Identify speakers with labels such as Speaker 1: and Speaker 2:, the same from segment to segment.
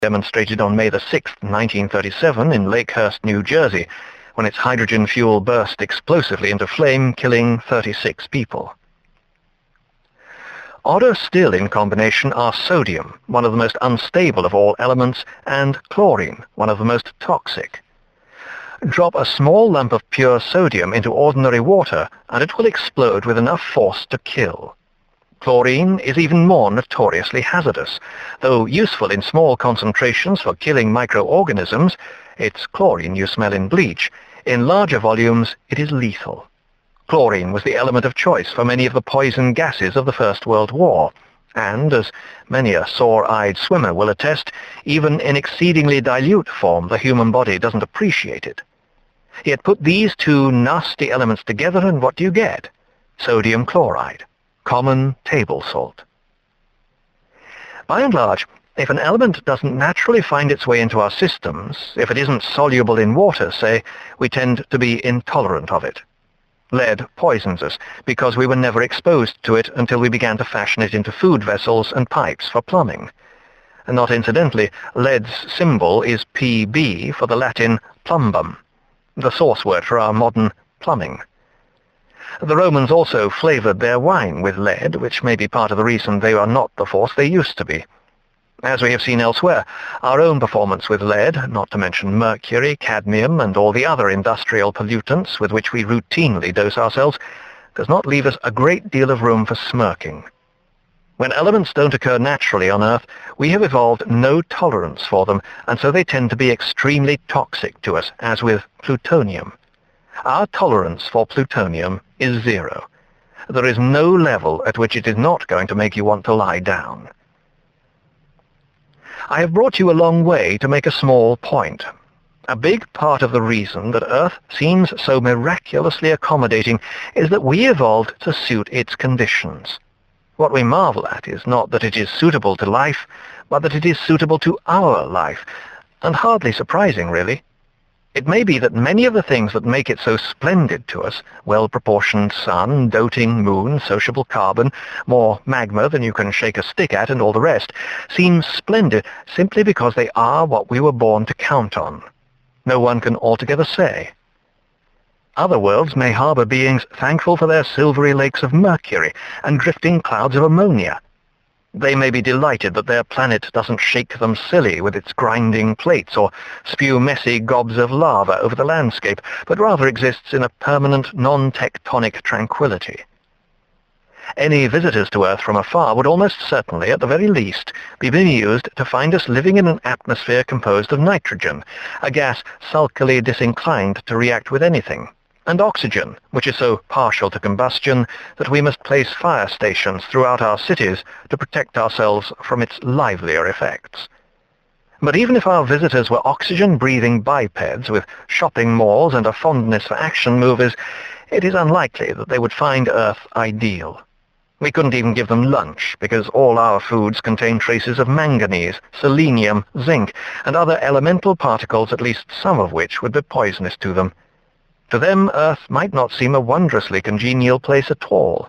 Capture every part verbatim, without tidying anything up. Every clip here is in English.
Speaker 1: demonstrated on May the sixth, nineteen thirty-seven in Lakehurst, New Jersey, when its hydrogen fuel burst explosively into flame, killing thirty-six people. Odder still in combination are sodium, one of the most unstable of all elements, and chlorine, one of the most toxic. Drop a small lump of pure sodium into ordinary water, and it will explode with enough force to kill. Chlorine is even more notoriously hazardous. Though useful in small concentrations for killing microorganisms, it's chlorine you smell in bleach. In larger volumes, it is lethal. Chlorine was the element of choice for many of the poison gases of the First World War, and, as many a sore-eyed swimmer will attest, even in exceedingly dilute form the human body doesn't appreciate it. Yet put these two nasty elements together and what do you get? Sodium chloride, common table salt. By and large, if an element doesn't naturally find its way into our systems, if it isn't soluble in water, say, we tend to be intolerant of it. Lead poisons us because we were never exposed to it until we began to fashion it into food vessels and pipes for plumbing. And not incidentally, lead's symbol is P B for the Latin plumbum, the source word for our modern plumbing. The Romans also flavored their wine with lead, which may be part of the reason they are not the force they used to be. As we have seen elsewhere, our own performance with lead, not to mention mercury, cadmium, and all the other industrial pollutants with which we routinely dose ourselves, does not leave us a great deal of room for smirking. When elements don't occur naturally on Earth, we have evolved no tolerance for them, and so they tend to be extremely toxic to us, as with plutonium. Our tolerance for plutonium is zero. There is no level at which it is not going to make you want to lie down. I have brought you a long way to make a small point. A big part of the reason that Earth seems so miraculously accommodating is that we evolved to suit its conditions. What we marvel at is not that it is suitable to life, but that it is suitable to our life, and hardly surprising, really. It may be that many of the things that make it so splendid to us, well-proportioned sun, doting moon, sociable carbon, more magma than you can shake a stick at, and all the rest, seem splendid simply because they are what we were born to count on. No one can altogether say. Other worlds may harbor beings thankful for their silvery lakes of mercury and drifting clouds of ammonia. They may be delighted that their planet doesn't shake them silly with its grinding plates or spew messy gobs of lava over the landscape, but rather exists in a permanent, non-tectonic tranquility. Any visitors to Earth from afar would almost certainly, at the very least, be bemused to find us living in an atmosphere composed of nitrogen, a gas sulkily disinclined to react with anything, and oxygen, which is so partial to combustion that we must place fire stations throughout our cities to protect ourselves from its livelier effects. But even if our visitors were oxygen-breathing bipeds with shopping malls and a fondness for action movies, it is unlikely that they would find Earth ideal. We couldn't even give them lunch, because all our foods contain traces of manganese, selenium, zinc, and other elemental particles, at least some of which would be poisonous to them. To them, Earth might not seem a wondrously congenial place at all.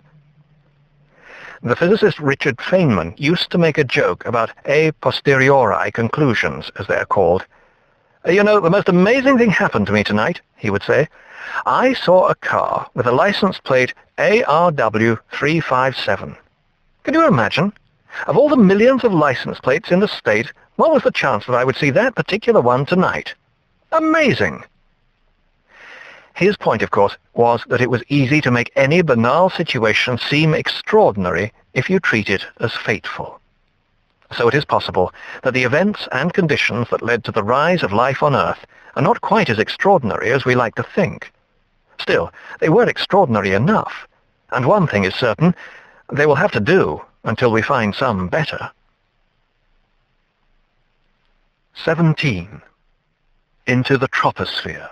Speaker 1: The physicist Richard Feynman used to make a joke about a posteriori conclusions, as they are called. "You know, the most amazing thing happened to me tonight," he would say. "I saw a car with a license plate A R W three five seven. Can you imagine? Of all the millions of license plates in the state, what was the chance that I would see that particular one tonight? Amazing!" His point, of course, was that it was easy to make any banal situation seem extraordinary if you treat it as fateful. So it is possible that the events and conditions that led to the rise of life on Earth are not quite as extraordinary as we like to think. Still, they were extraordinary enough, and one thing is certain, they will have to do until we find some better. seventeen. Into the troposphere.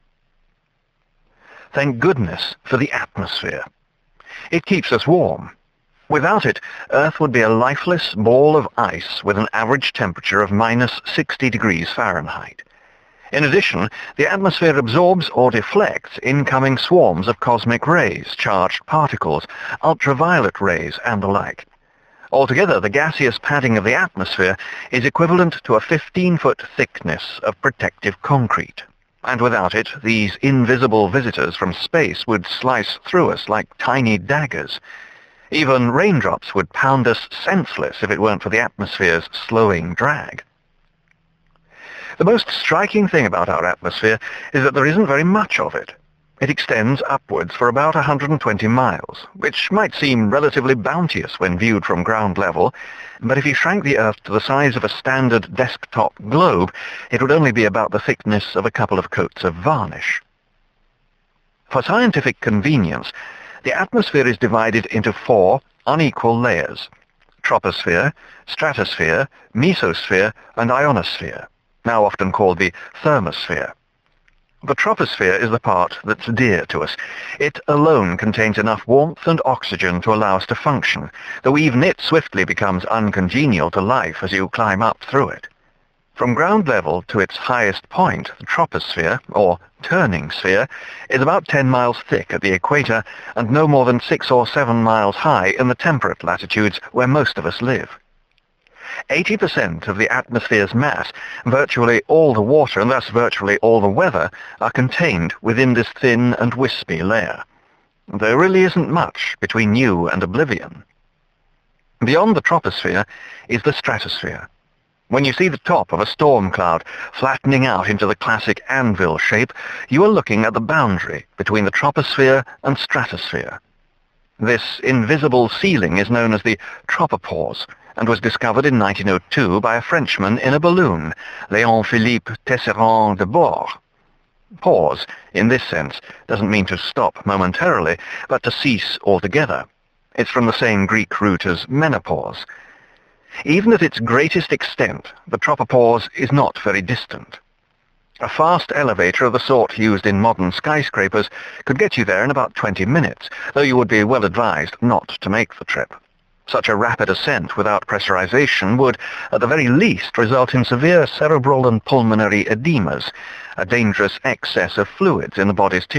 Speaker 1: Thank goodness for the atmosphere. It keeps us warm. Without it, Earth would be a lifeless ball of ice with an average temperature of minus sixty degrees Fahrenheit. In addition, the atmosphere absorbs or deflects incoming swarms of cosmic rays, charged particles, ultraviolet rays, and the like. Altogether, the gaseous padding of the atmosphere is equivalent to a fifteen-foot thickness of protective concrete. And without it, these invisible visitors from space would slice through us like tiny daggers. Even raindrops would pound us senseless if it weren't for the atmosphere's slowing drag. The most striking thing about our atmosphere is that there isn't very much of it. It extends upwards for about one hundred twenty miles, which might seem relatively bounteous when viewed from ground level, but if you shrank the Earth to the size of a standard desktop globe, it would only be about the thickness of a couple of coats of varnish. For scientific convenience, the atmosphere is divided into four unequal layers: troposphere, stratosphere, mesosphere, and ionosphere, now often called the thermosphere. The troposphere is the part that's dear to us. It alone contains enough warmth and oxygen to allow us to function, though even it swiftly becomes uncongenial to life as you climb up through it. From ground level to its highest point, the troposphere, or turning sphere, is about ten miles thick at the equator and no more than six or seven miles high in the temperate latitudes where most of us live. eighty percent of the atmosphere's mass, virtually all the water and thus virtually all the weather, are contained within this thin and wispy layer. There really isn't much between you and oblivion. Beyond the troposphere is the stratosphere. When you see the top of a storm cloud flattening out into the classic anvil shape, you are looking at the boundary between the troposphere and stratosphere. This invisible ceiling is known as the tropopause, and was discovered in nineteen oh two by a Frenchman in a balloon, Léon-Philippe Tesserand de Bord. Pause, in this sense, doesn't mean to stop momentarily, but to cease altogether. It's from the same Greek root as menopause. Even at its greatest extent, the tropopause is not very distant. A fast elevator of the sort used in modern skyscrapers could get you there in about twenty minutes, though you would be well advised not to make the trip. Such a rapid ascent without pressurization would, at the very least, result in severe cerebral and pulmonary edemas, a dangerous excess of fluids in the body's